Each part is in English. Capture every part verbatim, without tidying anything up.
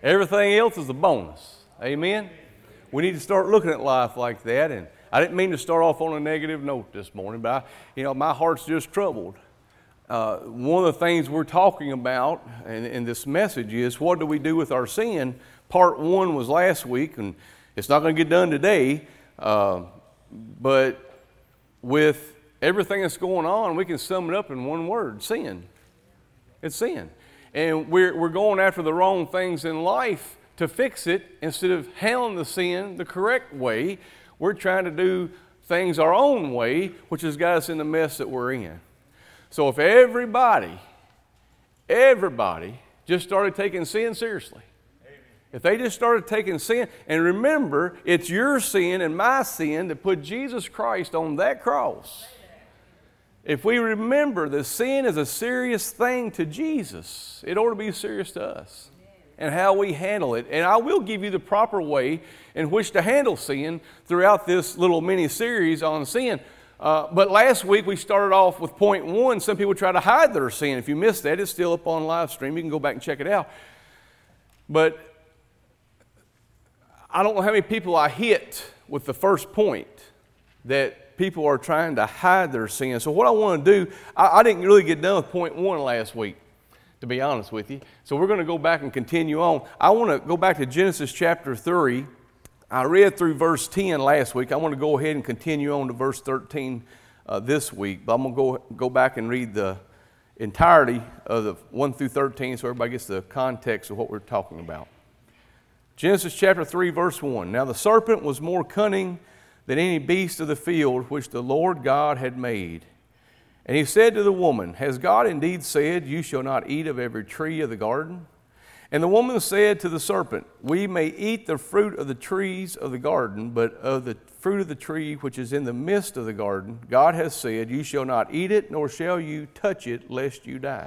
Everything else is a bonus. Amen? We need to start looking at life like that. And I didn't mean to start off on a negative note this morning, but I, you know, my heart's just troubled. Uh, one of the things we're talking about in, in this message is, what do we do with our sin? Part one was last week, and it's not going to get done today. Uh, but with everything that's going on, we can sum it up in one word: sin. It's sin. And we're, we're going after the wrong things in life to fix it. Instead of handling the sin the correct way, we're trying to do things our own way, which has got us in the mess that we're in. So if everybody, everybody just started taking sin seriously, Amen. If they just started taking sin, and remember, it's your sin and my sin that put Jesus Christ on that cross. If we remember that sin is a serious thing to Jesus, it ought to be serious to us and how we handle it. And I will give you the proper way in which to handle sin throughout this little mini-series on sin. Uh, but last week we started off with point one. Some people try to hide their sin. If you missed that, it's still up on live stream. You can go back and check it out. But I don't know how many people I hit with the first point, that people are trying to hide their sin. So what I want to do, I, I didn't really get done with point one last week, to be honest with you. So we're going to go back and continue on. I want to go back to Genesis chapter three. I read through verse ten last week. I want to go ahead and continue on to verse thirteen uh, this week. But I'm going to go, go back and read the entirety of the one through thirteen so everybody gets the context of what we're talking about. Genesis chapter three, verse one. Now the serpent was more cunning than any beast of the field which the Lord God had made. And he said to the woman, Has God indeed said, You shall not eat of every tree of the garden? And the woman said to the serpent, We may eat the fruit of the trees of the garden, but of the fruit of the tree which is in the midst of the garden, God has said, You shall not eat it, nor shall you touch it, lest you die.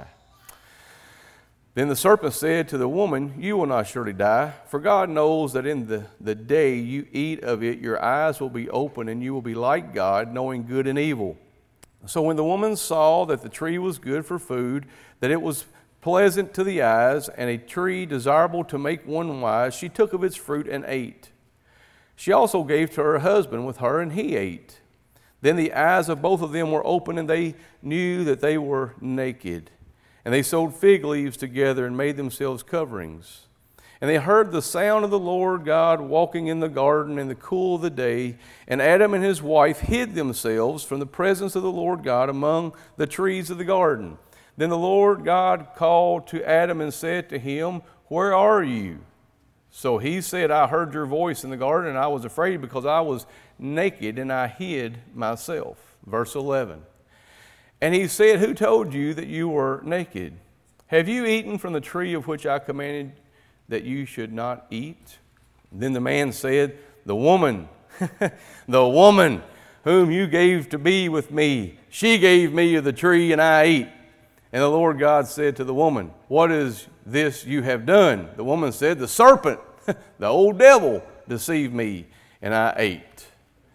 Then the serpent said to the woman, You will not surely die, for God knows that in the, the day you eat of it, your eyes will be open, and you will be like God, knowing good and evil. So when the woman saw that the tree was good for food, that it was pleasant to the eyes, and a tree desirable to make one wise, she took of its fruit and ate. She also gave to her husband with her, and he ate. Then the eyes of both of them were open, and they knew that they were naked. And they sewed fig leaves together and made themselves coverings. And they heard the sound of the Lord God walking in the garden in the cool of the day. And Adam and his wife hid themselves from the presence of the Lord God among the trees of the garden. Then the Lord God called to Adam and said to him, Where are you? So he said, I heard your voice in the garden, and I was afraid because I was naked, and I hid myself. Verse eleven. And he said, Who told you that you were naked? Have you eaten from the tree of which I commanded that you should not eat? Then the man said, The woman, the woman whom you gave to be with me, she gave me of the tree, and I ate. And the Lord God said to the woman, What is this you have done? The woman said, The serpent, the old devil, deceived me, and I ate.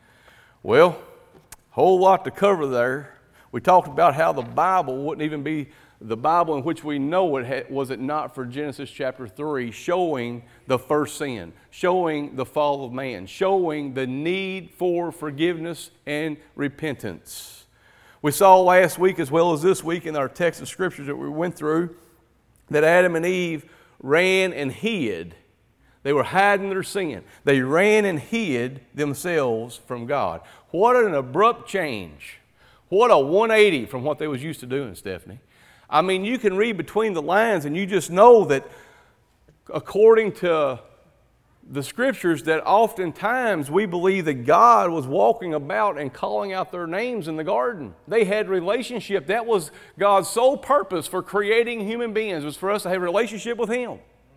Well, whole lot to cover there. We talked about how the Bible wouldn't even be the Bible in which we know it, was it not for Genesis chapter three, showing the first sin, showing the fall of man, showing the need for forgiveness and repentance. We saw last week as well as this week in our text of scriptures that we went through that Adam and Eve ran and hid. They were hiding their sin. They ran and hid themselves from God. What an abrupt change. What a one eighty from what they was used to doing, Stephanie. I mean, you can read between the lines and you just know that according to the scriptures that oftentimes we believe that God was walking about and calling out their names in the garden. They had relationship. That was God's sole purpose for creating human beings, was for us to have a relationship with Him.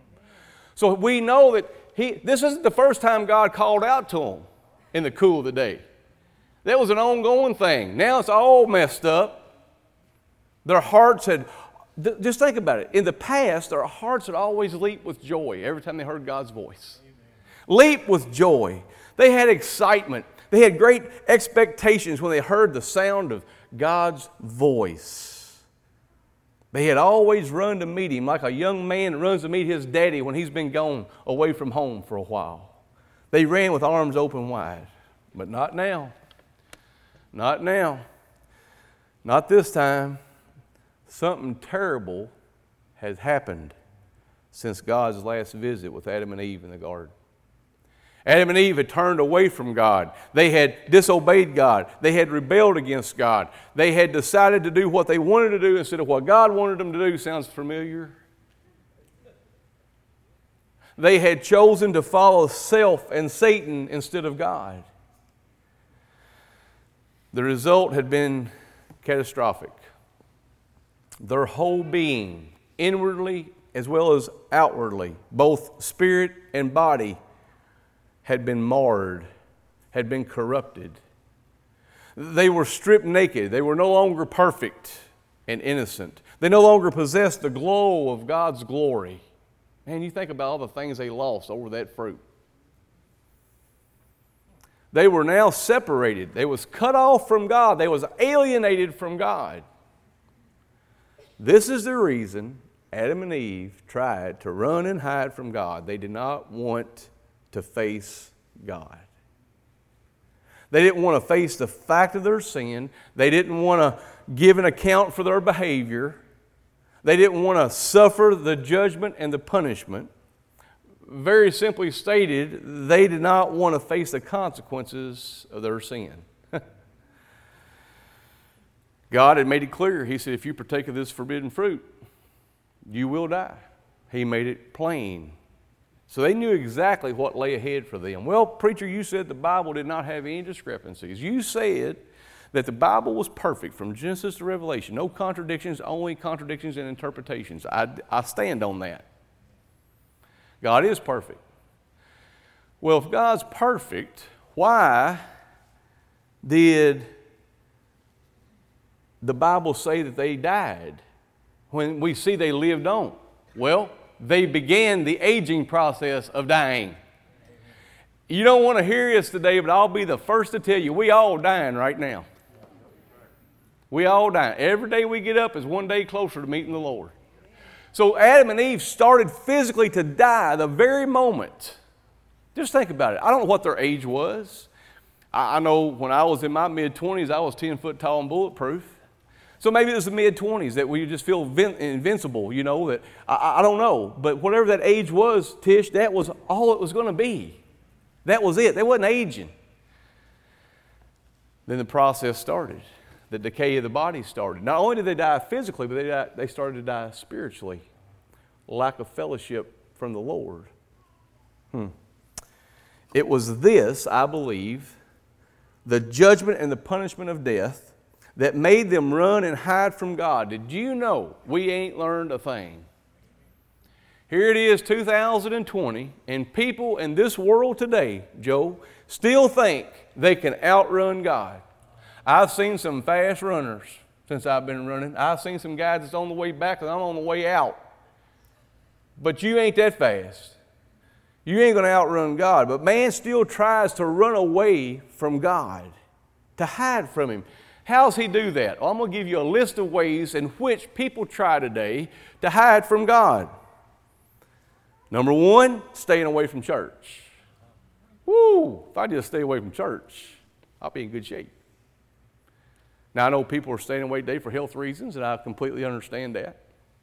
So we know that he, this isn't the first time God called out to them in the cool of the day. That was an ongoing thing. Now it's all messed up. Their hearts had, th- just think about it. In the past, their hearts had always leaped with joy every time they heard God's voice. Amen. Leap with joy. They had excitement. They had great expectations when they heard the sound of God's voice. They had always run to meet him like a young man runs to meet his daddy when he's been gone away from home for a while. They ran with arms open wide. But not now. Not now. Not this time. Something terrible has happened since God's last visit with Adam and Eve in the garden. Adam and Eve had turned away from God. They had disobeyed God. They had rebelled against God. They had decided to do what they wanted to do instead of what God wanted them to do. Sounds familiar? They had chosen to follow self and Satan instead of God. The result had been catastrophic. Their whole being, inwardly as well as outwardly, both spirit and body, had been marred, had been corrupted. They were stripped naked. They were no longer perfect and innocent. They no longer possessed the glow of God's glory. Man, you think about all the things they lost over that fruit. They were now separated. They was cut off from God. They was alienated from God. This is the reason Adam and Eve tried to run and hide from God. They did not want to face God. They didn't want to face the fact of their sin. They didn't want to give an account for their behavior. They didn't want to suffer the judgment and the punishment. Very simply stated, they did not want to face the consequences of their sin. God had made it clear. He said, if you partake of this forbidden fruit, you will die. He made it plain. So they knew exactly what lay ahead for them. Well, preacher, you said the Bible did not have any discrepancies. You said that the Bible was perfect from Genesis to Revelation. No contradictions, only contradictions and interpretations. I, I stand on that. God is perfect. Well, if God's perfect, why did the Bible say that they died when we see they lived on? Well, they began the aging process of dying. You don't want to hear this today, but I'll be the first to tell you, we all dying right now. We all dying. Every day we get up is one day closer to meeting the Lord. So Adam and Eve started physically to die the very moment. Just think about it. I don't know what their age was. I know when I was in my mid-twenties, I was ten foot tall and bulletproof. So maybe it was the mid-twenties that we just feel invincible, you know, that I, I don't know. But whatever that age was, Tish, that was all it was going to be. That was it. They wasn't aging. Then the process started. The decay of the body started. Not only did they die physically, but they, died, they started to die spiritually. Lack of fellowship from the Lord. Hmm. It was this, I believe, the judgment and the punishment of death that made them run and hide from God. Did you know we ain't learned a thing? Here it is, two thousand twenty, and people in this world today, Joe, still think they can outrun God. I've seen some fast runners since I've been running. I've seen some guys that's on the way back and I'm on the way out. But you ain't that fast. You ain't going to outrun God. But man still tries to run away from God, to hide from Him. How's he do that? Well, I'm going to give you a list of ways in which people try today to hide from God. Number one, staying away from church. Woo! If I just stay away from church, I'll be in good shape. Now, I know people are staying away today for health reasons, and I completely understand that.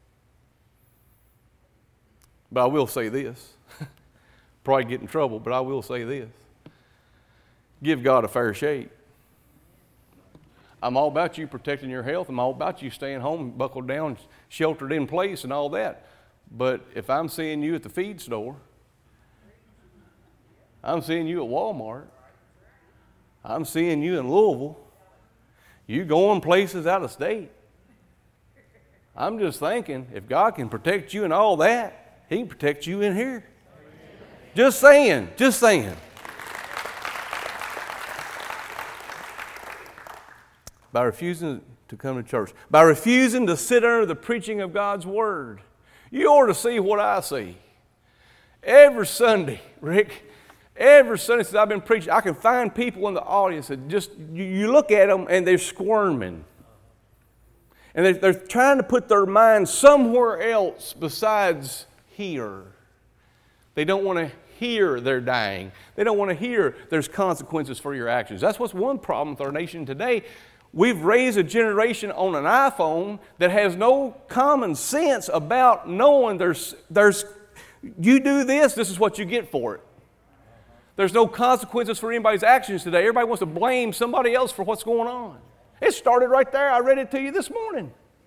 But I will say this. Probably get in trouble, but I will say this. Give God a fair shake. I'm all about you protecting your health. I'm all about you staying home, buckled down, sheltered in place and all that. But if I'm seeing you at the feed store, I'm seeing you at Walmart, I'm seeing you in Louisville, you going places out of state. I'm just thinking, if God can protect you in all that, He can protect you in here. Just saying, just saying. By refusing to come to church, by refusing to sit under the preaching of God's Word. You ought to see what I see. Every Sunday, Rick, every Sunday since I've been preaching, I can find people in the audience that just, you, you look at them and they're squirming. And they're, they're trying to put their mind somewhere else besides here. They don't want to hear they're dying. They don't want to hear there's consequences for your actions. That's what's one problem with our nation today. We've raised a generation on an iPhone that has no common sense about knowing there's, there's you do this, this is what you get for it. There's no consequences for anybody's actions today. Everybody wants to blame somebody else for what's going on. It started right there. I read it to you this morning.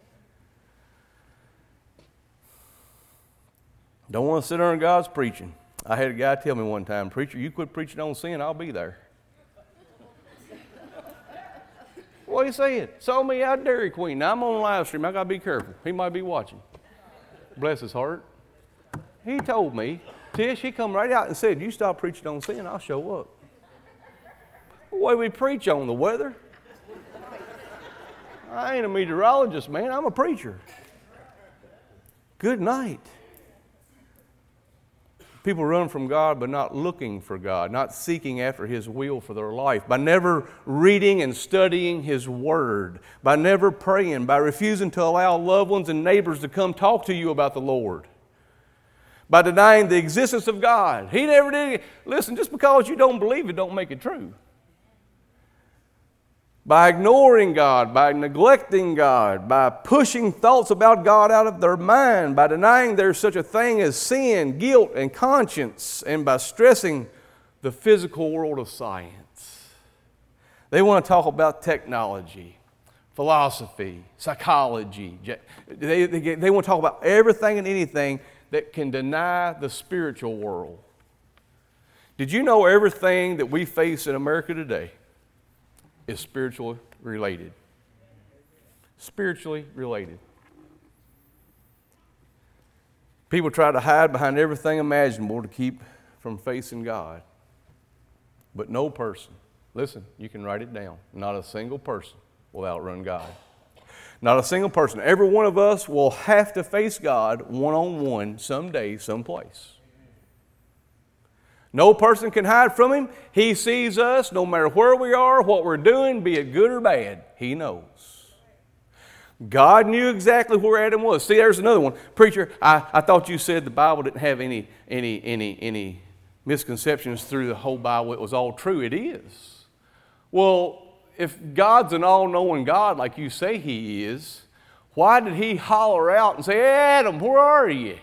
Don't want to sit there in God's preaching. I had a guy tell me one time, preacher, you quit preaching on sin, I'll be there. What are you saying? Saw me out at Dairy Queen. Now I'm on a live stream. I got to be careful. He might be watching. Bless his heart. He told me, Tish, he come right out and said, you stop preaching on sin, I'll show up. What do we preach on? The weather? I ain't a meteorologist, man. I'm a preacher. Good night. People run from God by not looking for God, not seeking after His will for their life, by never reading and studying His Word, by never praying, by refusing to allow loved ones and neighbors to come talk to you about the Lord, by denying the existence of God. He never did. Listen, just because you don't believe it don't make it true. By ignoring God, by neglecting God, by pushing thoughts about God out of their mind, by denying there's such a thing as sin, guilt, and conscience, and by stressing the physical world of science. They want to talk about technology, philosophy, psychology. They, they, they want to talk about everything and anything that can deny the spiritual world. Did you know everything that we face in America today is spiritually related? Spiritually related. People try to hide behind everything imaginable to keep from facing God. But no person, listen, you can write it down, not a single person will outrun God. Not a single person. Every one of us will have to face God one-on-one someday, someplace. No person can hide from Him. He sees us no matter where we are, what we're doing, be it good or bad. He knows. God knew exactly where Adam was. See, there's another one. Preacher, I, I thought you said the Bible didn't have any, any, any, any misconceptions through the whole Bible. It was all true. It is. Well, if God's an all-knowing God like you say He is, why did He holler out and say, hey, Adam, where are you?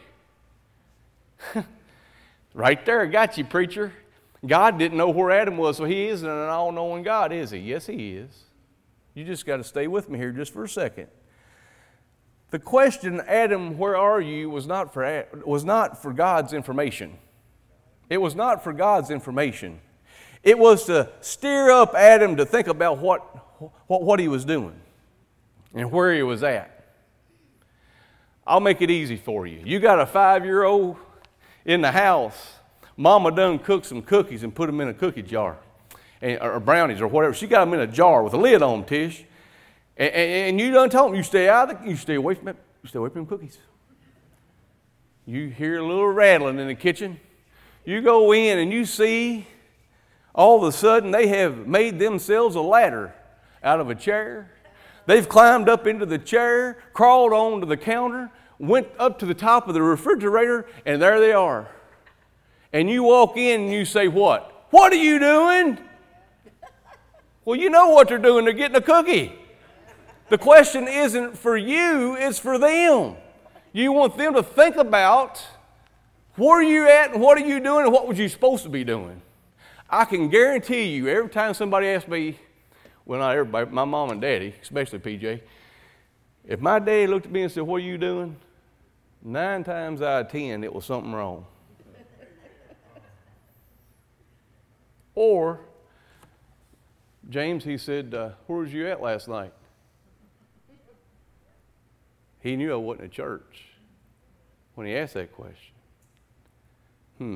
Right there, I got you, preacher. God didn't know where Adam was, so He isn't an all-knowing God, is He? Yes, He is. You just got to stay with me here just for a second. The question, Adam, where are you, was not for, was not for God's information. It was not for God's information. It was to steer up Adam to think about what, what, what he was doing and where he was at. I'll make it easy for you. You got a five-year-old in the house. Mama done cooked some cookies and put them in a cookie jar, and, or brownies or whatever. She got them in a jar with a lid on them, Tish. And, and, and you done told them, you stay out of the, you stay away from it, you stay away from them cookies. You hear a little rattling in the kitchen. You go in and you see all of a sudden they have made themselves a ladder out of a chair. They've climbed up into the chair, crawled onto the counter, went up to the top of the refrigerator, and there they are. And you walk in and you say, what? What are you doing? Well, you know what they're doing. They're getting a cookie. The question isn't for you, it's for them. You want them to think about where are you at and what are you doing and what was you supposed to be doing. I can guarantee you, every time somebody asks me, well, not everybody, my mom and daddy, especially P J, if my daddy looked at me and said, what are you doing? Nine times out of ten, it was something wrong. Or, James, he said, uh, where was you at last night? He knew I wasn't at church when he asked that question. Hmm.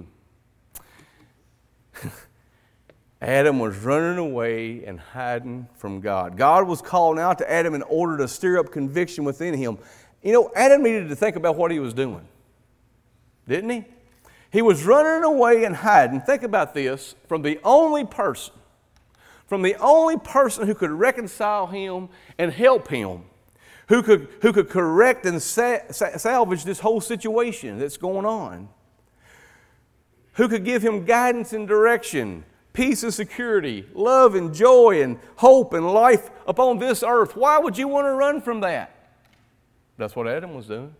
Adam was running away and hiding from God. God was calling out to Adam in order to stir up conviction within him. You know, Adam needed to think about what he was doing, didn't he? He was running away and hiding. Think about this, from the only person, from the only person who could reconcile him and help him, who could, who could correct and sa- sa- salvage this whole situation that's going on, who could give him guidance and direction, peace and security, love and joy and hope and life upon this earth. Why would you want to run from that? That's what Adam was doing.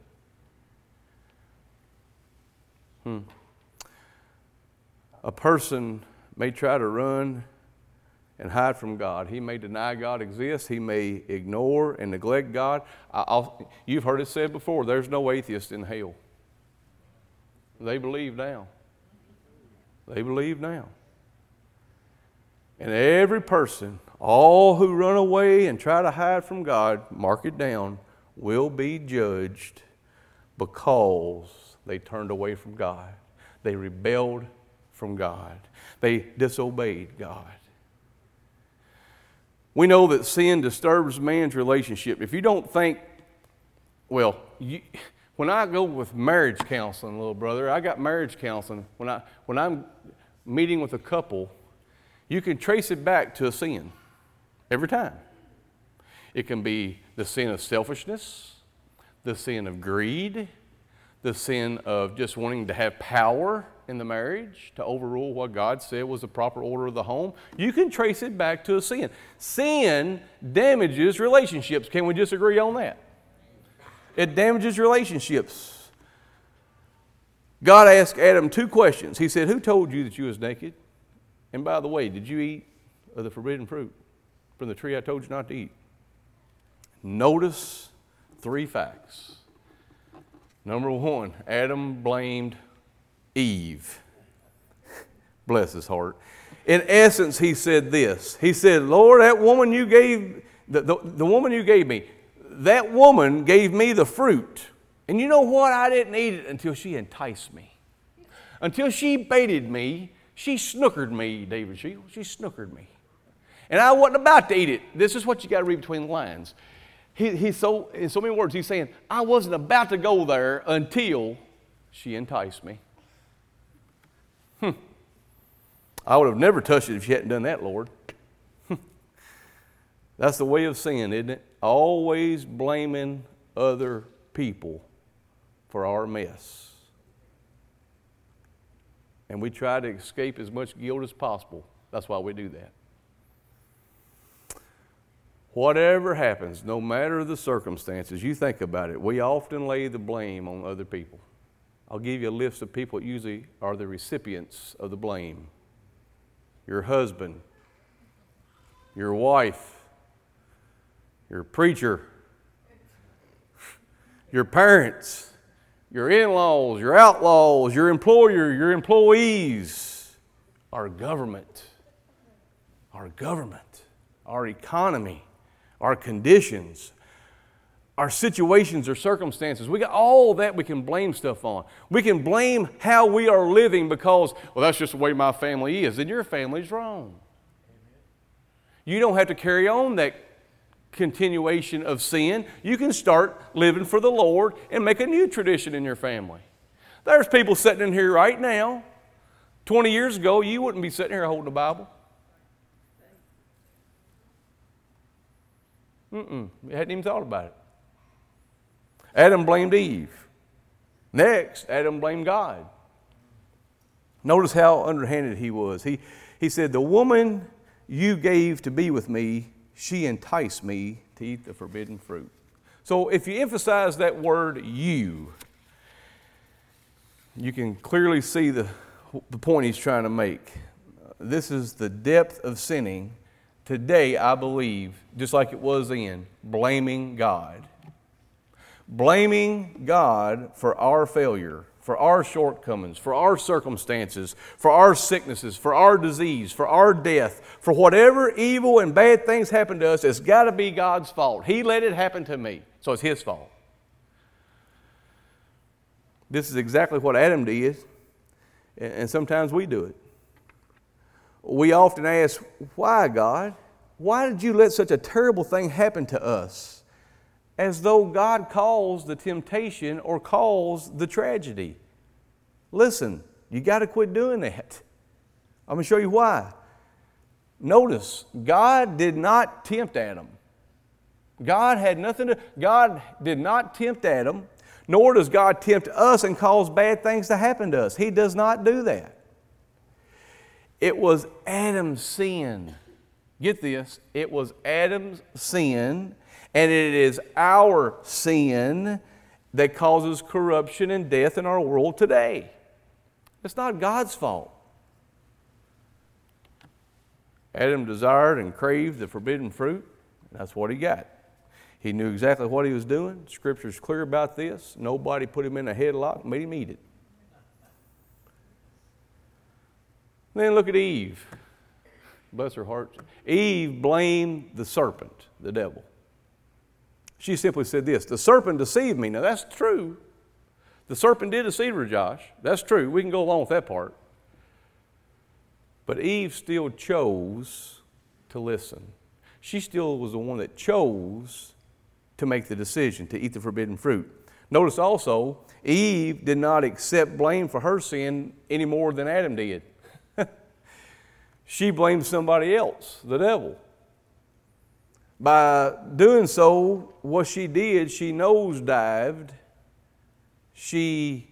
Hmm. A person may try to run and hide from God. He may deny God exists. He may ignore and neglect God. I'll, you've heard it said before, there's no atheist in hell. They believe now. They believe now. And every person, all who run away and try to hide from God, mark it down, will be judged because they turned away from God. They rebelled from God. They disobeyed God. We know that sin disturbs man's relationship. If you don't think, well, you, when I go with marriage counseling, little brother, I got marriage counseling. When, I, when I'm meeting with a couple, you can trace it back to a sin every time. It can be the sin of selfishness, the sin of greed, the sin of just wanting to have power in the marriage, to overrule what God said was the proper order of the home. You can trace it back to a sin. Sin damages relationships. Can we disagree on that? It damages relationships. God asked Adam two questions. He said, who told you that you was naked? And by the way, did you eat of the forbidden fruit from the tree I told you not to eat? Notice three facts. Number one, Adam blamed Eve. Bless his heart. In essence, he said this. He said, Lord, that woman you gave, the, the, the woman you gave me, that woman gave me the fruit. And you know what? I didn't eat it until she enticed me. Until she baited me, she snookered me, David Shield. She snookered me. And I wasn't about to eat it. This is what you got to read between the lines. He, he's so, in so many words, he's saying, I wasn't about to go there until she enticed me. Hmm. I would have never touched it if she hadn't done that, Lord. That's the way of sin, isn't it? Always blaming other people for our mess. And we try to escape as much guilt as possible. That's why we do that. Whatever happens, no matter the circumstances, you think about it, we often lay the blame on other people. I'll give you a list of people that usually are the recipients of the blame. Your husband, your wife, your preacher, your parents, your in-laws, your outlaws, your employer, your employees, our government, our government, our economy, our conditions, our situations or circumstances. We got all that we can blame stuff on. We can blame how we are living because, well, that's just the way my family is. Then your family's wrong. You don't have to carry on that continuation of sin. You can start living for the Lord and make a new tradition in your family. There's people sitting in here right now. twenty years ago, you wouldn't be sitting here holding a Bible. Mm-mm. You hadn't even thought about it. Adam blamed Eve. Next, Adam blamed God. Notice how underhanded he was. He, he said, the woman you gave to be with me, she enticed me to eat the forbidden fruit. So if you emphasize that word you, you can clearly see the, the point he's trying to make. This is the depth of sinning today, I believe, just like it was then, blaming God. Blaming God for our failure, for our shortcomings, for our circumstances, for our sicknesses, for our disease, for our death, for whatever evil and bad things happen to us, it's got to be God's fault. He let it happen to me, so it's His fault. This is exactly what Adam did, and sometimes we do it. We often ask, why, God? Why did you let such a terrible thing happen to us? As though God caused the temptation or caused the tragedy. Listen, you got to quit doing that. I'm going to show you why. Notice, God did not tempt Adam. God had nothing to, God did not tempt Adam, nor does God tempt us and cause bad things to happen to us. He does not do that. It was Adam's sin. Get this, it was Adam's sin, and it is our sin that causes corruption and death in our world today. It's not God's fault. Adam desired and craved the forbidden fruit, and that's what he got. He knew exactly what he was doing. Scripture's clear about this. Nobody put him in a headlock and made him eat it. Then look at Eve. Bless her heart. Eve blamed the serpent, the devil. She simply said this, the serpent deceived me. Now that's true. The serpent did deceive her, Josh. That's true. We can go along with that part. But Eve still chose to listen. She still was the one that chose to make the decision to eat the forbidden fruit. Notice also, Eve did not accept blame for her sin any more than Adam did. She blamed somebody else, the devil. By doing so, what she did, she nosedived, she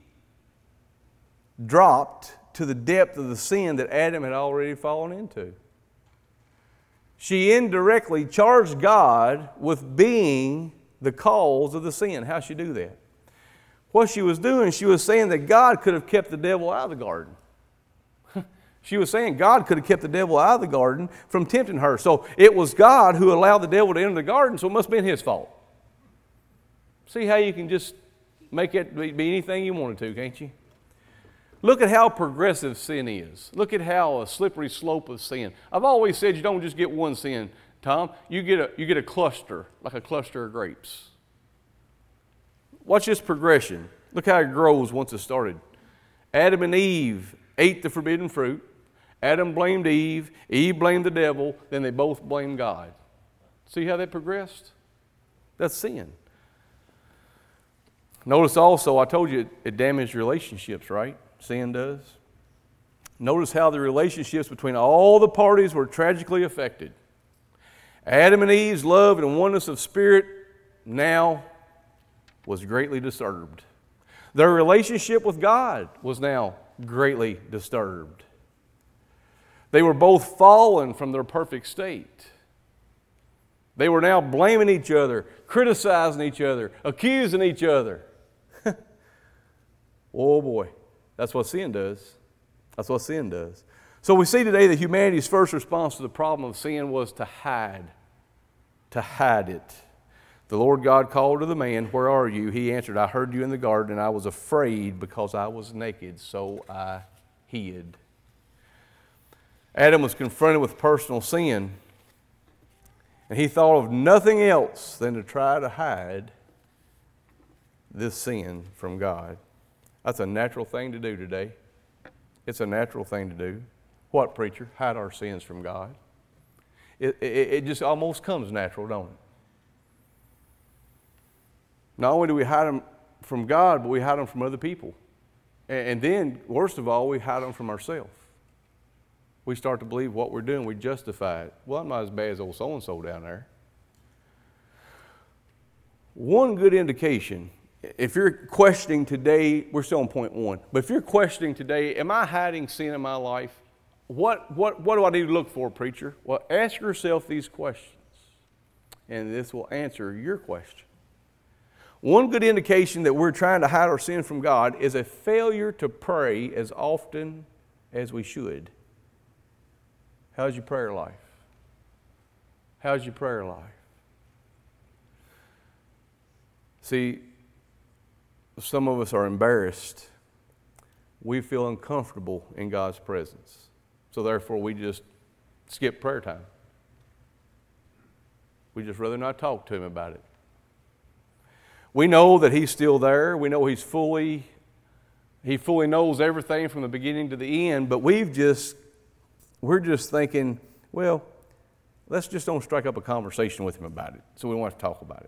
dropped to the depth of the sin that Adam had already fallen into. She indirectly charged God with being the cause of the sin. How'd she do that? What she was doing, she was saying that God could have kept the devil out of the garden. She was saying God could have kept the devil out of the garden from tempting her. So it was God who allowed the devil to enter the garden, so it must have been his fault. See how you can just make it be anything you wanted to, can't you? Look at how progressive sin is. Look at how a slippery slope of sin. I've always said you don't just get one sin, Tom. You get a, you get a cluster, like a cluster of grapes. Watch this progression. Look how it grows once it started. Adam and Eve ate the forbidden fruit. Adam blamed Eve. Eve blamed the devil. Then they both blamed God. See how that progressed? That's sin. Notice also, I told you it, it damaged relationships, right? Sin does. Notice how the relationships between all the parties were tragically affected. Adam and Eve's love and oneness of spirit now was greatly disturbed. Their relationship with God was now greatly disturbed. They were both fallen from their perfect state. They were now blaming each other, criticizing each other, accusing each other. Oh boy, that's what sin does. That's what sin does. So we see today that humanity's first response to the problem of sin was to hide. To hide it. The Lord God called to the man, "Where are you?" He answered, "I heard you in the garden, and I was afraid because I was naked, so I hid." Adam was confronted with personal sin, and he thought of nothing else than to try to hide this sin from God. That's a natural thing to do today. It's a natural thing to do. What, preacher? Hide our sins from God. It, it, it just almost comes natural, don't it? Not only do we hide them from God, but we hide them from other people. And, and then, worst of all, we hide them from ourselves. We start to believe what we're doing, we justify it. Well, I'm not as bad as old so-and-so down there. One good indication, if you're questioning today, we're still on point one, but if you're questioning today, am I hiding sin in my life? What, what, what do I need to look for, preacher? Well, ask yourself these questions, and this will answer your question. One good indication that we're trying to hide our sin from God is a failure to pray as often as we should. How's your prayer life? How's your prayer life? See, some of us are embarrassed. We feel uncomfortable in God's presence. So therefore, we just skip prayer time. We just rather not talk to Him about it. We know that He's still there. We know He's fully, He fully knows everything from the beginning to the end, but we've just We're just thinking, well, let's just don't strike up a conversation with Him about it, so we don't have to talk about it.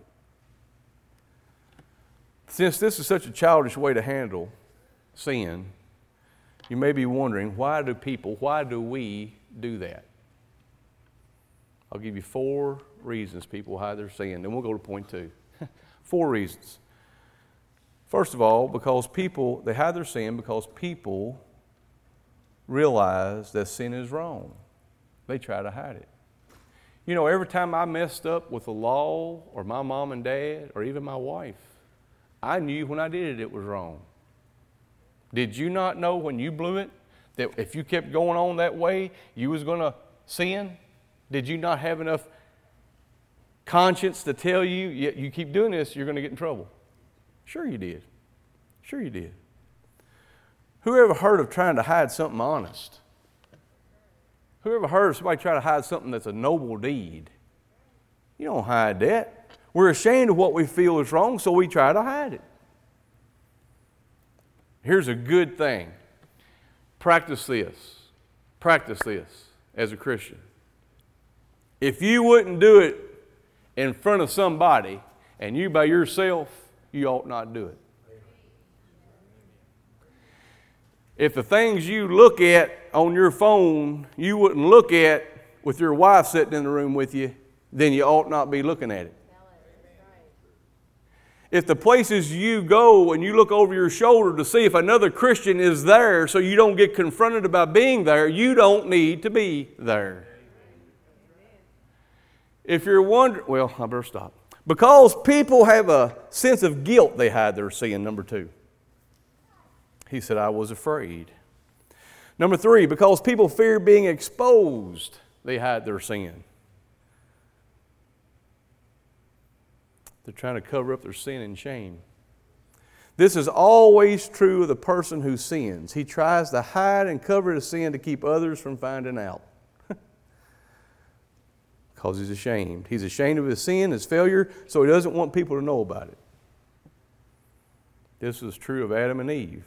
Since this is such a childish way to handle sin, you may be wondering, why do people, why do we do that? I'll give you four reasons people hide their sin. Then we'll go to point two. Four reasons. First of all, because people, they hide their sin because people realize that sin is wrong. They try to hide it. You know, every time I messed up with the law or my mom and dad or even my wife, I knew when I did it, it was wrong. Did you not know when you blew it that if you kept going on that way, you was going to sin? Did you not have enough conscience to tell you, you, you keep doing this, you're going to get in trouble? Sure you did. Sure you did. Who ever heard of trying to hide something honest? Who ever heard of somebody trying to hide something that's a noble deed? You don't hide that. We're ashamed of what we feel is wrong, so we try to hide it. Here's a good thing. Practice this. Practice this as a Christian. If you wouldn't do it in front of somebody and you by yourself, you ought not do it. If the things you look at on your phone you wouldn't look at with your wife sitting in the room with you, then you ought not be looking at it. If the places you go and you look over your shoulder to see if another Christian is there so you don't get confronted about being there, you don't need to be there. If you're wondering, well, I better stop. Because people have a sense of guilt, they hide their sin, number two. He said, I was afraid. Number three, because people fear being exposed, they hide their sin. They're trying to cover up their sin and shame. This is always true of the person who sins. He tries to hide and cover his sin to keep others from finding out. Because he's ashamed. He's ashamed of his sin, his failure, so he doesn't want people to know about it. This was true of Adam and Eve.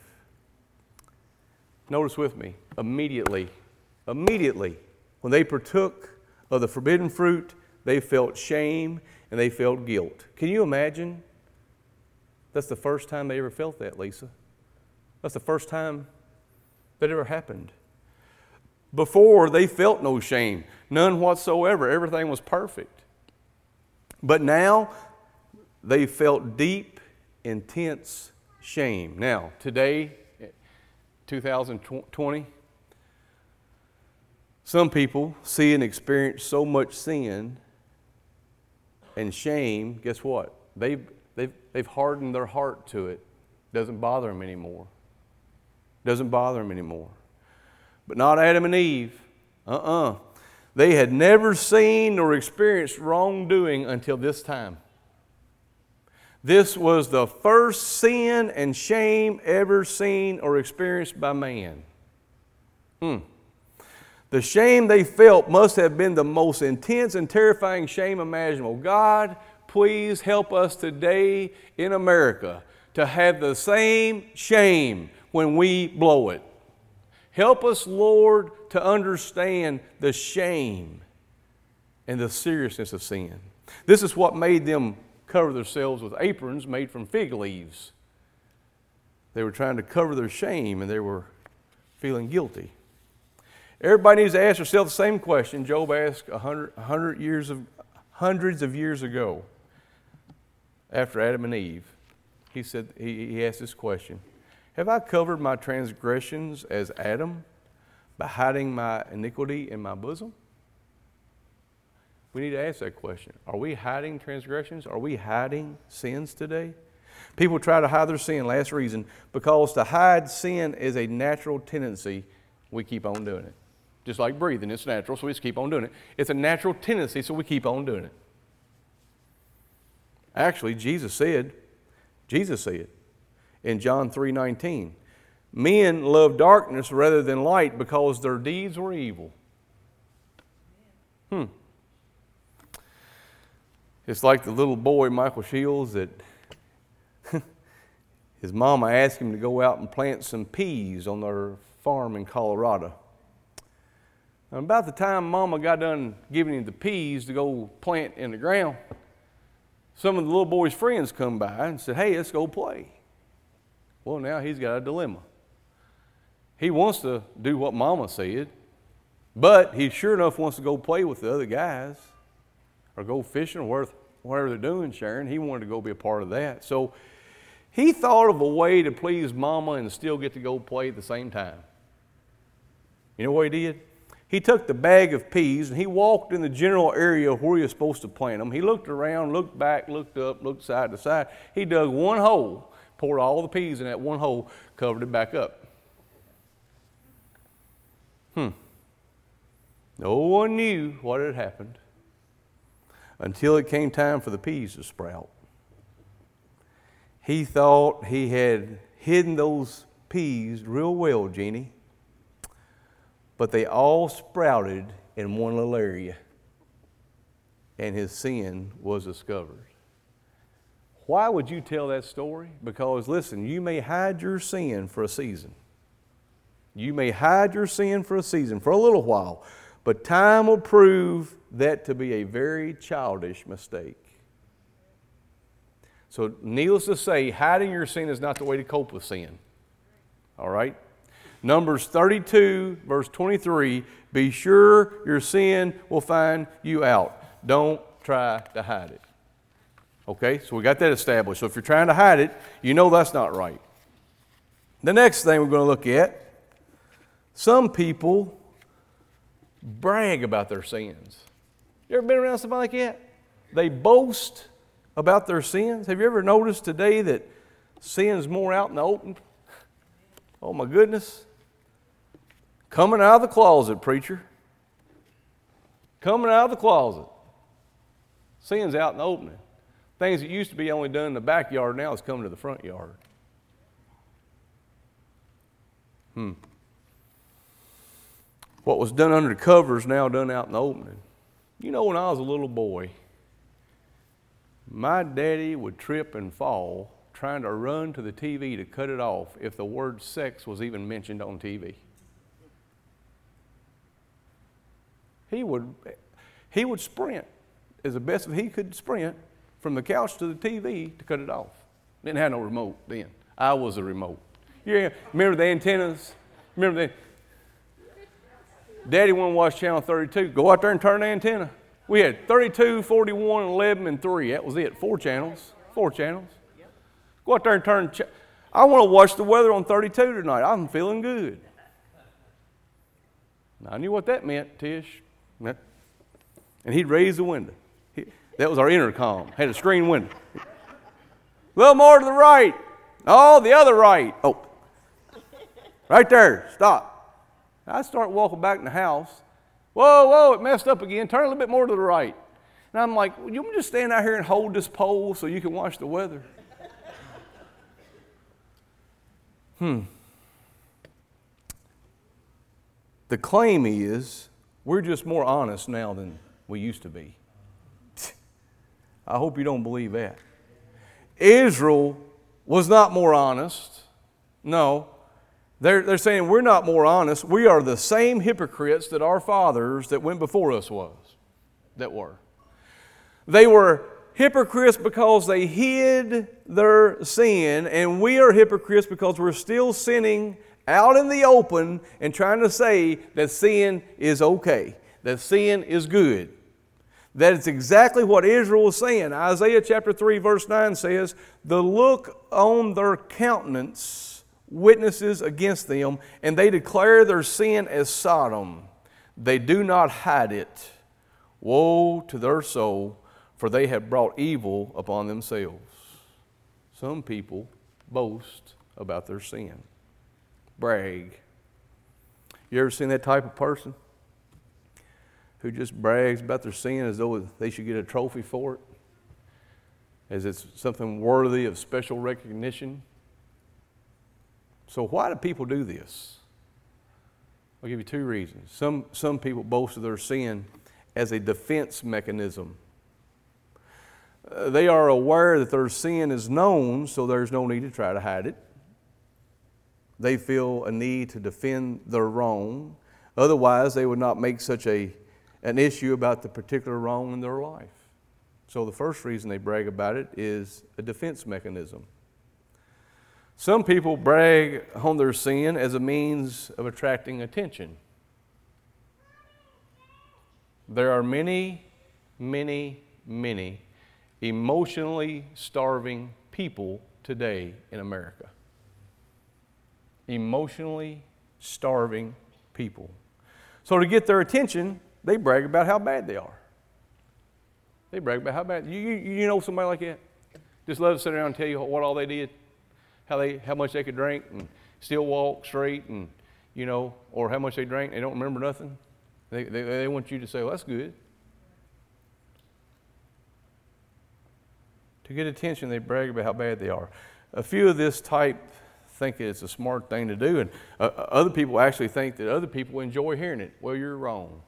Notice with me, immediately, immediately, when they partook of the forbidden fruit, they felt shame and they felt guilt. Can you imagine? That's the first time they ever felt that, Lisa. That's the first time that ever happened. Before, they felt no shame, none whatsoever. Everything was perfect. But now, they felt deep, intense shame. Now, today, two thousand twenty, some people see and experience so much sin and shame, guess what? They've, they've, they've hardened their heart to it. Doesn't bother them anymore. Doesn't bother them anymore. But not Adam and Eve. Uh-uh. They had never seen nor experienced wrongdoing until this time. This was the first sin and shame ever seen or experienced by man. Hmm. The shame they felt must have been the most intense and terrifying shame imaginable. God, please help us today in America to have the same shame when we blow it. Help us, Lord, to understand the shame and the seriousness of sin. This is what made them cover themselves with aprons made from fig leaves. They were trying to cover their shame and they were feeling guilty. Everybody needs to ask themselves the same question Job asked a hundred, a hundred years of, hundreds of years ago after Adam and Eve. He said, he, he asked this question. Have I covered my transgressions as Adam by hiding my iniquity in my bosom? We need to ask that question. Are we hiding transgressions? Are we hiding sins today? People try to hide their sin. Last reason, because to hide sin is a natural tendency, we keep on doing it. Just like breathing, it's natural, so we just keep on doing it. It's a natural tendency, so we keep on doing it. Actually, Jesus said, Jesus said in John three nineteen, men love darkness rather than light because their deeds were evil. Hmm. It's like the little boy, Michael Shields, that his mama asked him to go out and plant some peas on their farm in Colorado. And about the time Mama got done giving him the peas to go plant in the ground, some of the little boy's friends come by and said, hey, let's go play. Well, now he's got a dilemma. He wants to do what Mama said, But he sure enough wants to go play with the other guys or go fishing or whatever they're doing, Sharon. He wanted to go be a part of that. So he thought of a way to please Mama and still get to go play at the same time. You know what he did? He took the bag of peas and he walked in the general area where he was supposed to plant them. He looked around, looked back, looked up, looked side to side. He dug one hole, poured all the peas in that one hole, covered it back up. Hmm. No one knew what had happened until it came time for the peas to sprout. He thought he had hidden those peas real well, Jeannie, but they all sprouted in one little area, and his sin was discovered. Why would you tell that story? Because, listen, you may hide your sin for a season. You may hide your sin for a season, for a little while, but time will prove that to be a very childish mistake. So, needless to say, hiding your sin is not the way to cope with sin. All right? Numbers thirty-two, verse twenty-three, be sure your sin will find you out. Don't try to hide it. Okay, so we got that established. So if you're trying to hide it, you know that's not right. The next thing we're going to look at, some people brag about their sins. You ever been around somebody like that? They boast about their sins. Have you ever noticed today that sin's more out in the open? Oh my goodness. Coming out of the closet, preacher. Coming out of the closet. Sin's out in the open. Things that used to be only done in the backyard now is coming to the front yard. Hmm. What was done under the cover is now done out in the opening. You know, when I was a little boy, my daddy would trip and fall trying to run to the T V to cut it off if the word sex was even mentioned on T V. He would, he would sprint as the best he could sprint from the couch to the T V to cut it off. Didn't have no remote then. I was a remote. You remember the antennas? Remember the Daddy wanted to watch channel thirty-two. Go out there and turn the antenna. We had thirty-two, forty-one, eleven, and three. That was it. Four channels. Four channels. Go out there and turn. Ch- I want to watch the weather on thirty-two tonight. I'm feeling good. I knew what that meant, Tish. And he'd raise the window. He, that was our intercom. Had a screen window. A little more to the right. Oh, the other right. Oh, right there. Stop. I start walking back in the house. Whoa, whoa, it messed up again. Turn a little bit more to the right. And I'm like, well, you want me to just stand out here and hold this pole so you can watch the weather? Hmm. The claim is we're just more honest now than we used to be. I hope you don't believe that. Israel was not more honest. No. They're, they're saying we're not more honest. We are the same hypocrites that our fathers that went before us was, that were. They were hypocrites because they hid their sin, and we are hypocrites because we're still sinning out in the open and trying to say that sin is okay, that sin is good. That is exactly what Israel was saying. Isaiah chapter three verse nine says, the look on their countenance witnesses against them, and they declare their sin as Sodom. They do not hide it. Woe to their soul, for they have brought evil upon themselves. Some people boast about their sin. Brag. You ever seen that type of person who just brags about their sin as though they should get a trophy for it, as it's something worthy of special recognition? So why do people do this? I'll give you two reasons. Some, some people boast of their sin as a defense mechanism. Uh, they are aware that their sin is known, so there's no need to try to hide it. They feel a need to defend their wrong. Otherwise, they would not make such a, an issue about the particular wrong in their life. So the first reason they brag about it is a defense mechanism. Some people brag on their sin as a means of attracting attention. There are many, many, many emotionally starving people today in America. Emotionally starving people. So to get their attention, they brag about how bad they are. They brag about how bad. You, you, you know somebody like that? Just let them sit around and tell you what all they did, how they, how much they could drink and still walk straight, and you know, or how much they drank. They don't remember nothing. They, they, they want you to say, well, that's good. To get attention, they brag about how bad they are. A few of this type think it's a smart thing to do, and uh, other people actually think that other people enjoy hearing it. Well, you're wrong.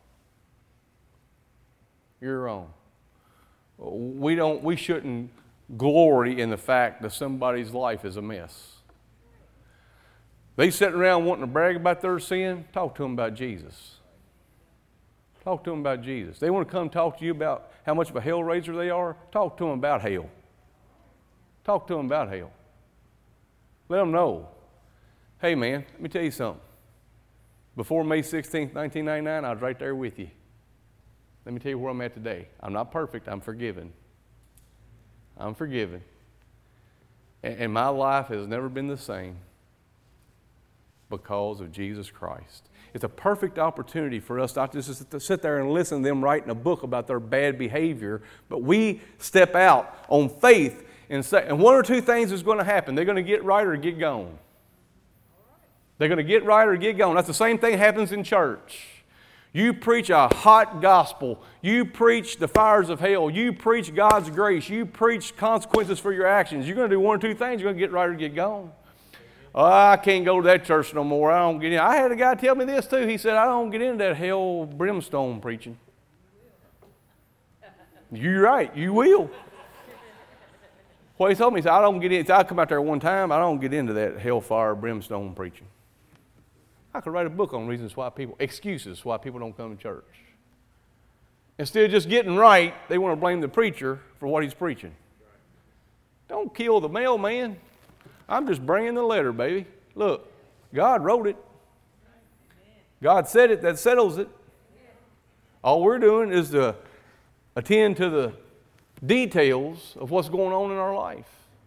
You're wrong. We don't. We shouldn't glory in the fact that somebody's life is a mess. They sitting around wanting to brag about their sin. Talk to them about Jesus. Talk to them about Jesus. They want to come talk to you about how much of a hellraiser they are. Talk to them about hell. Talk to them about hell. Let them know. Hey, man, let me tell you something. Before May sixteenth, nineteen ninety-nine, I was right there with you. Let me tell you where I'm at today. I'm not perfect. I'm forgiven. I'm forgiven. And, and my life has never been the same because of Jesus Christ. It's a perfect opportunity for us not just to sit there and listen to them writing a book about their bad behavior, but we step out on faith and say, and one or two things is going to happen. They're going to get right or get gone. They're going to get right or get gone. That's the same thing happens in church. You preach a hot gospel. You preach the fires of hell. You preach God's grace. You preach consequences for your actions. You're going to do one or two things. You're going to get right or get gone. Oh, I can't go to that church no more. I don't get in. I had a guy tell me this too. He said, I don't get into that hell brimstone preaching. You're right. You will. Well, he told me, he said, I don't get in. I come out there one time. I don't get into that hellfire brimstone preaching. I could write a book on reasons why people, excuses why people don't come to church. Instead of just getting right, they want to blame the preacher for what he's preaching. Don't kill the mailman. I'm just bringing the letter, baby. Look, God wrote it. God said it. That settles it. All we're doing is to attend to the details of what's going on in our life.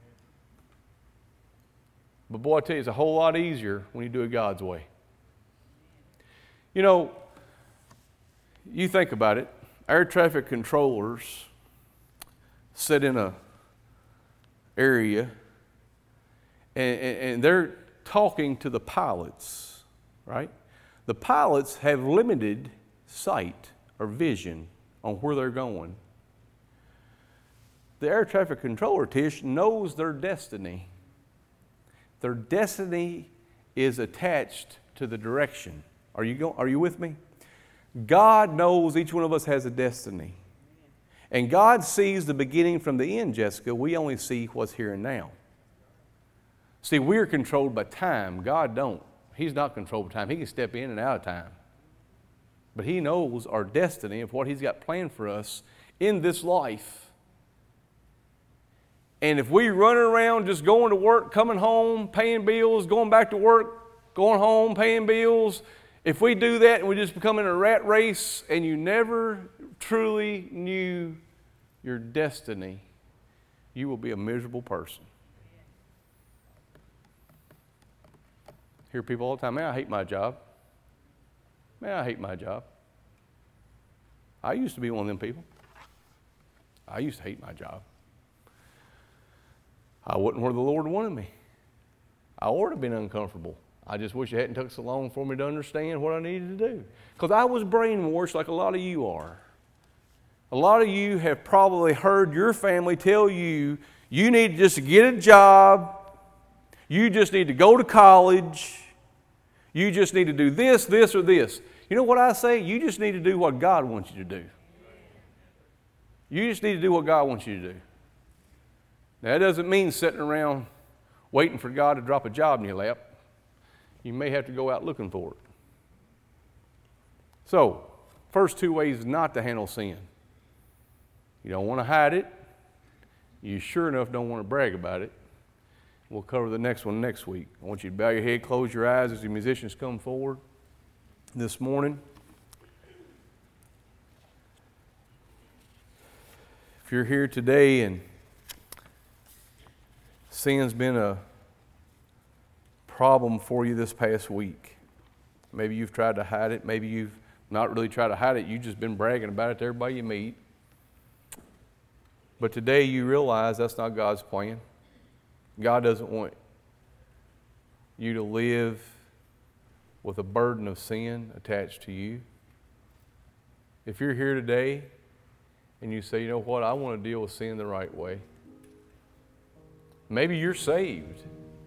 But boy, I tell you, it's a whole lot easier when you do it God's way. You know, you think about it. Air traffic controllers sit in a area and, and, and they're talking to the pilots, right? The pilots have limited sight or vision on where they're going. The air traffic controller, Tish, knows their destiny. Their destiny is attached to the direction. Are you go, Are you with me? God knows each one of us has a destiny. And God sees the beginning from the end, Jessica. We only see what's here and now. See, we're controlled by time. God don't. He's not controlled by time. He can step in and out of time. But He knows our destiny of what He's got planned for us in this life. And if we run around just going to work, coming home, paying bills, going back to work, going home, paying bills, if we do that and we just become in a rat race and you never truly knew your destiny, you will be a miserable person. I hear people all the time, man, I hate my job. Man, I hate my job. I used to be one of them people. I used to hate my job. I wasn't where the Lord wanted me. I ought to have been uncomfortable. I just wish it hadn't took so long for me to understand what I needed to do. Because I was brainwashed like a lot of you are. A lot of you have probably heard your family tell you, you need just to get a job, you just need to go to college, you just need to do this, this, or this. You know what I say? You just need to do what God wants you to do. You just need to do what God wants you to do. Now, that doesn't mean sitting around waiting for God to drop a job in your lap. You may have to go out looking for it. So, first two ways not to handle sin. You don't want to hide it. You sure enough don't want to brag about it. We'll cover the next one next week. I want you to bow your head, close your eyes as the musicians come forward this morning. If you're here today and sin's been a problem for you this past week, maybe you've tried to hide it, maybe you've not really tried to hide it, you've just been bragging about it to everybody you meet. But today you realize that's not God's plan. God doesn't want you to live with a burden of sin attached to you. If you're here today and you say, you know what, I want to deal with sin the right way. Maybe you're saved.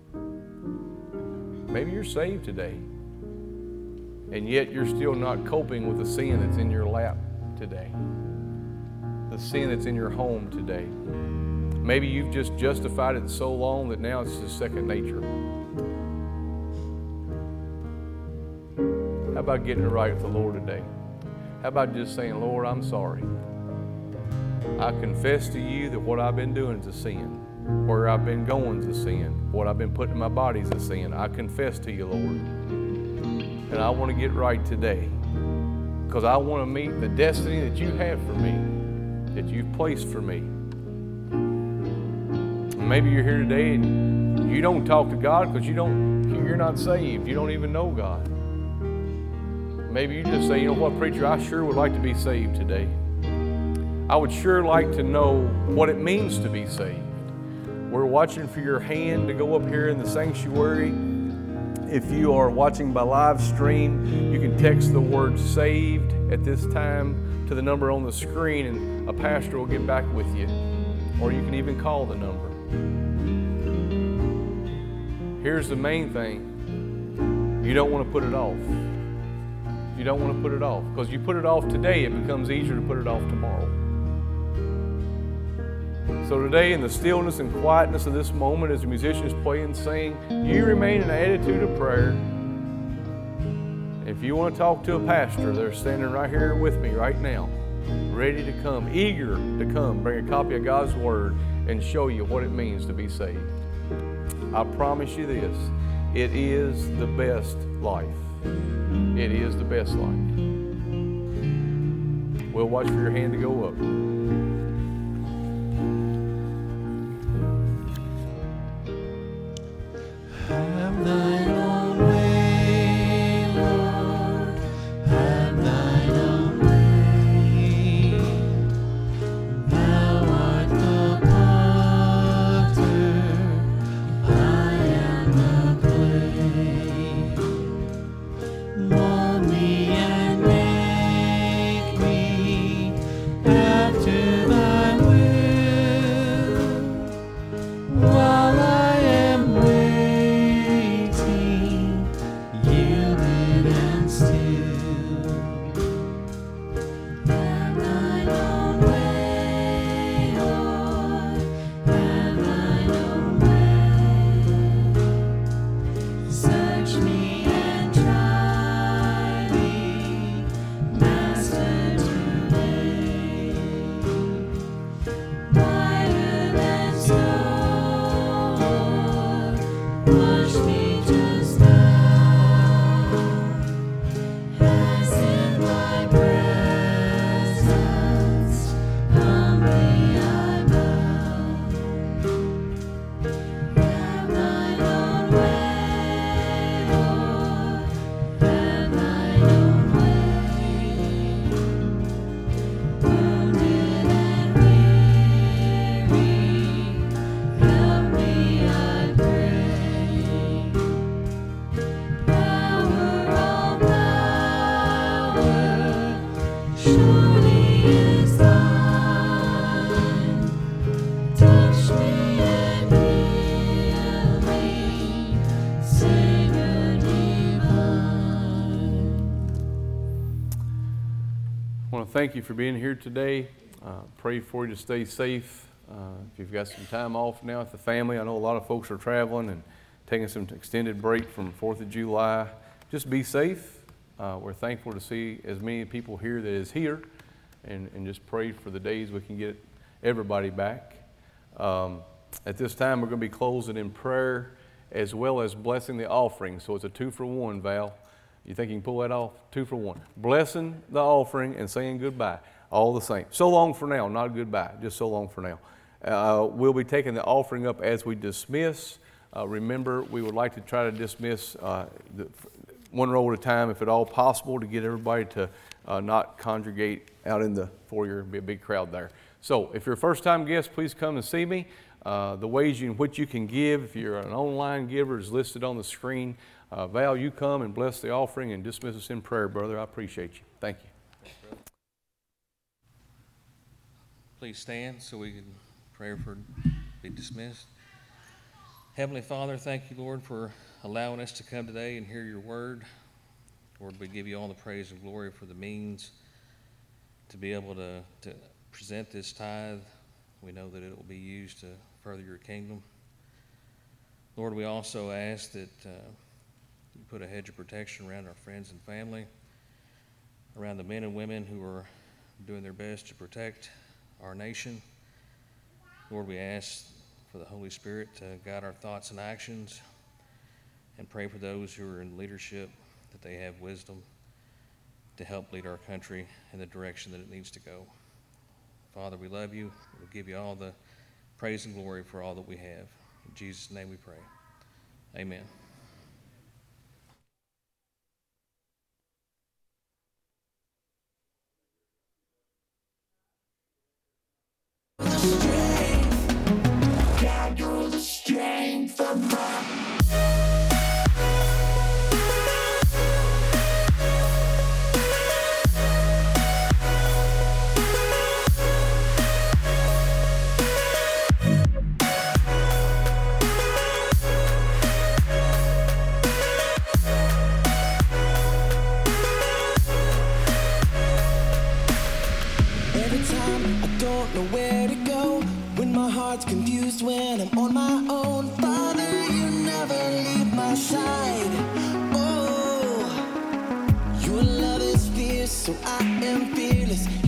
Maybe you're saved today. And yet you're still not coping with the sin that's in your lap today. The sin that's in your home today. Maybe you've just justified it so long that now it's just second nature. How about getting it right with the Lord today? How about just saying, Lord, I'm sorry. I confess to you that what I've been doing is a sin. Where I've been going is a sin. What I've been putting in my body is a sin. I confess to you, Lord. And I want to get right today. Because I want to meet the destiny that you have for me, that you've placed for me. And maybe you're here today and you don't talk to God because you don't, you're not saved. You don't even know God. Maybe you just say, you know what, preacher, I sure would like to be saved today. I would sure like to know what it means to be saved. We're watching for your hand to go up here in the sanctuary. If you are watching by live stream, you can text the word saved at this time to the number on the screen and a pastor will get back with you. Or you can even call the number. Here's the main thing. You don't want to put it off. You don't want to put it off. Because you put it off today, it becomes easier to put it off tomorrow. So today, in the stillness and quietness of this moment, as the musicians play and sing, you remain in an attitude of prayer. If you want to talk to a pastor, they're standing right here with me right now, ready to come, eager to come, bring a copy of God's Word and show you what it means to be saved. I promise you this, it is the best life. It is the best life. We'll watch for your hand to go up. Have thine own way, Lord, have thine own way. Thou art the potter, I am the clay. Mold me and make me after thy will, while I am waiting, yielded and still. Have thine own way, Lord, have thine own way. Search me and try me, Master, today. Whiter than snow, wash me just now, as in thy presence humbly I bow. Have thine own way, Lord, have thine own way. Wounded and weary, help me, I pray. Power, all power, surely is thine. Touch me and heal me, Savior divine. I want to thank you for being here today. Uh, pray for you to stay safe. Uh, if you've got some time off now with the family, I know a lot of folks are traveling and taking some extended break from fourth of July. Just be safe. Uh, we're thankful to see as many people here that is here, and, and just pray for the days we can get everybody back. Um, at this time, we're going to be closing in prayer as well as blessing the offering. So it's a two for one, Val. You think you can pull that off? Two for one. Blessing the offering and saying goodbye. all the same. So long for now, not a goodbye, just so long for now. Uh, we'll be taking the offering up as we dismiss. Uh, remember, we would like to try to dismiss uh, the, one roll at a time, if at all possible, to get everybody to uh, not congregate out in the foyer and be a big crowd there. So if you're a first-time guest, please come and see me. Uh, the ways in which you can give, if you're an online giver, is listed on the screen. Uh, Val, you come and bless the offering and dismiss us in prayer, brother. I appreciate you. Thank you. Please stand so we can pray for be dismissed. Heavenly Father, thank you, Lord, for allowing us to come today and hear your word. Lord, we give you all the praise and glory for the means to be able to, to present this tithe. We know that it will be used to further your kingdom. Lord, we also ask that uh, you put a hedge of protection around our friends and family, around the men and women who are doing their best to protect our nation. Lord, we ask for the Holy Spirit to guide our thoughts and actions, and pray for those who are in leadership that they have wisdom to help lead our country in the direction that it needs to go. Father, we love you. We give you all the praise and glory for all that we have. In Jesus' name we pray. Amen. Every time I don't know where to go, when my heart's confused, when I'm on my own, Father, you never leave my side. Oh, your love is fierce, so I am fearless.